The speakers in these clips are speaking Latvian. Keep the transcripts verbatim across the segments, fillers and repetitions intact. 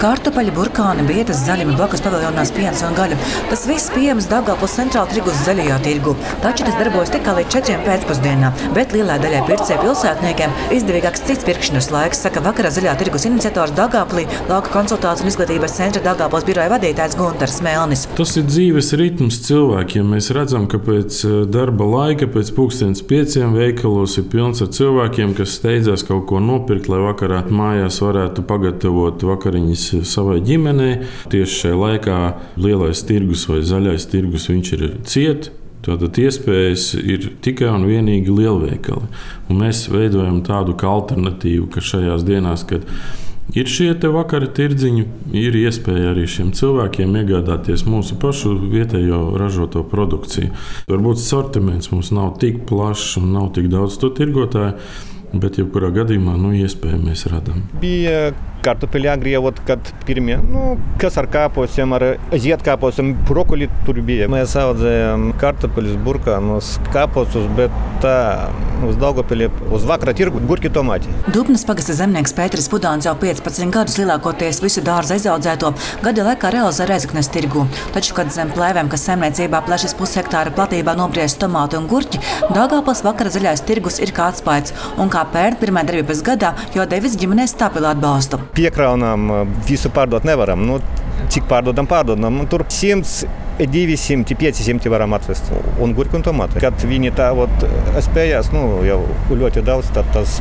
Kartupeļi, burkāni, bietas, zaļumi, blakus paviljonās piens un gaļa. Tas viss pieejams Daugavpils centrāla tirgus zaļajā tirgu. Taču tas darbojas tikai līdz četriem pēcpusdienā, bet lielai daļai pircēju pilsētniekiem izdevīgāks cits pirkšanas laiks, saka vakarā zaļā tirgus iniciators Daugavpilī Lauku konsultāciju un izglītības centra Daugavpils biroja vadītājs Guntars Melnis. Tas ir dzīves ritms cilvēkiem. Mēs redzam, ka pēc darba laika, pēc pulkstens pieciem veikalos ir pilns ar cilvēkiem, kas steidzās kaut ko nopirkt, lai vakarā mājās varētu pagatavot vakariņas savai ģimenei. Tieši šajā laikā lielais tirgus vai zaļais tirgus viņš ir ciet. Tātad iespējas ir tikai un vienīgi lielveikali. Un mēs veidojam tādu kā alternatīvu, ka šajās dienās, kad ir šie te vakara tirdziņi, ir iespēja arī šiem cilvēkiem iegādāties mūsu pašu vietējo ražoto produkciju. Varbūt sortiments mums nav tik plašs un nav tik daudz to tirgotāju, bet jebkurā gadījumā nu, iespēju mēs radām. Bija kartupeļi agrie, kad pirmie, nu, kas ar kāposiem, ar ziedkāposiem, brokoli tur bija. Mēs audzējām kartupeļus, burkānus, kāposus, bet tā uz Daugavpilī uz vakara tirgu gurki tomāti. Dubnas pagasta zemnieks Pēteris Pudāns jau piecpadsmit gadus lielākoties visu dārza izaudzēto gada laikā realizē Rēzeknes tirgu. Taču, kad zem plēvēm, kas saimniecībā plešas pushektāra platībā nobriest tomāti un gurķi, Daugavpils vakara zaļais tirgus ir kā atspaids. Un kā pērn pirmajā darbības gadā, jo devis ģimenei stabilu atbalstu. Piekraunām visu pārdot nevaram. Nu, cik pārdodam, pārdodam. Tur simts, divsimt, piecsimt varam atvest. Un gurki un tomāti. Kad viņi tā ot, spējās, nu, jau ļoti daudz, tad tas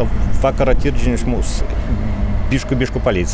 vakara tirdziņš mūs bišku, bišku palīdz.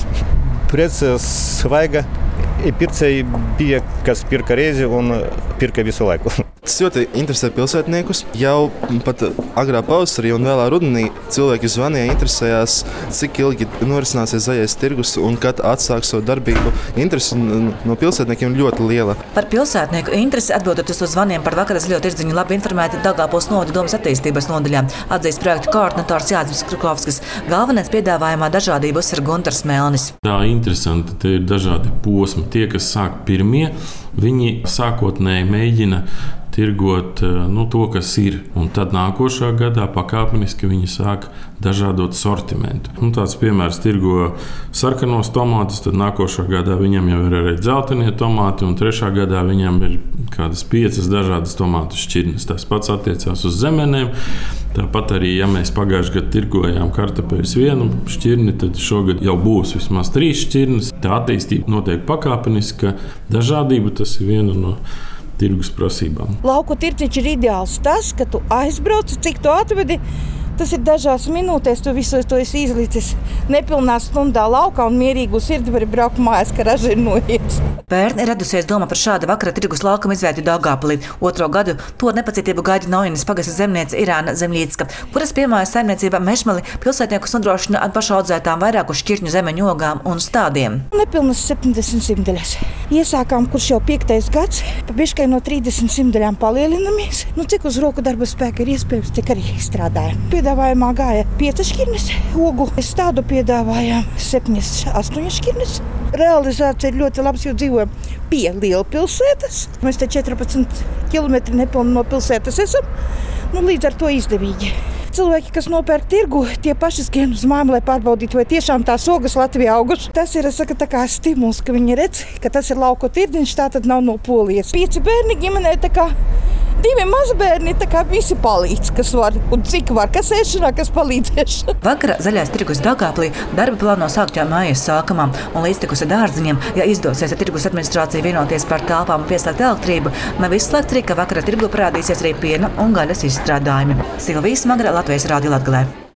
Prece svaiga. Pircēji bija, kas pirka reizi un pirka visu laiku. Tas ļoti interesē pilsētniekus. Jau pat agrā pavasarī un vēlā rudenī cilvēki zvanīja, interesējās, cik ilgi norisināsies zaļais tirgus un kad atsāks savu darbību. Interese no pilsētniekiem ļoti liela. Par pilsētnieku interesi atbildot uz zvaniem par vakara zaļo tirdziņu labi informēti Daugavpils novada domas attīstības nodaļā. Atzīst projektu koordinators Jānis Krukovskis. Galvenais piedāvājumā dažādība uzsver Guntars Melnis. Tā interesanti, te ir dažādi posmi. Tie, kas sāk pirmie, viņi sākotnēji mēģina tirgot nu, to, kas ir. Un tad nākošā gadā pakāpeniski viņi sāk dažādot sortimentu. Nu, tāds piemērs tirgo sarkanos tomātus, tad nākošā gadā viņam jau ir arī dzeltenie tomāti, un trešā gadā viņam ir kādas piecas dažādas tomātu šķirnes. Tas pats attiecās uz zemenēm. Tāpat arī, ja mēs pagājušajā gadā tirgojām kartupeļus vienu šķirni, tad šogad jau būs vismaz trīs šķirnes. Tā attīstība notiek pakāpeniski, dažādība tas ir viena no tirgus prasībām. Lauku tirdziņš ir ideāls tas, ka tu aizbrauc, cik tu atvedi. Tas ir dažās minūtēs, tu visu to esi izlicis nepilnā stundā laukā un mierīgu sirdi vari braukt mājās, ka raža ir noiets. Pērn ir radusies doma par šāda vakara tirgus laukuma izveidi Daugavpilī. Otro gadu to ar nepacietību gaida Naujinas pagasta zemniece Irāna Zemļīcka, kuras piemājas saimniecībā Mežmali pilsētniekus nodrošina ar pašu audzētām vairāku šķirņu zemeņu ogām un stādiem. Nepilnas septiņdesmit simtaļas. Iesākām, kurš jau piektais gads, pa biškai no trīsdesmit simtaļām palielinamies. Nu, cik uz roku darba spēka ir iespējams, tik arī strādājam. Piedāvājumā gāja piecas šķirnes ogu. Es tādu piedāvājām septiņas, astoņas šķirnes. Realizācija ir ļoti labs, jo dzīvojam pie lielpilsētas. Mēs te četrpadsmit kilometri nepilni no pilsētas esam. Nu, līdz ar to izdevīgi. Cilvēki, kas nopērk tirgu, tie paši skrien uz mājām, lai pārbaudītu, vai tiešām tās ogas Latvijā augušas. Tas ir, es saku, tā kā stimuls, ka viņi redz, ka tas ir lauku tirdziņš, tā tad nav no Polijas. Pieci bērni ģimenē, tā kā divi mazbērni, tā kā visi palīdz, kas var un cik var, kas ēšanā, kas palīdzēšanā. Vakara zaļais tirgus Daugavpilī darbi plāno sākt jau mājas sākumā, un līdztekus ar dārziņiem, ja izdosies ar tirgus administrāciju vienoties par telpām un pieslēgt elektrību, nav izslēgts arī, ka vakara tirgu parādīsies arī piena un gaļas izstrādājumi. Silvija Smagra, Latvijas Rādio Latgalē.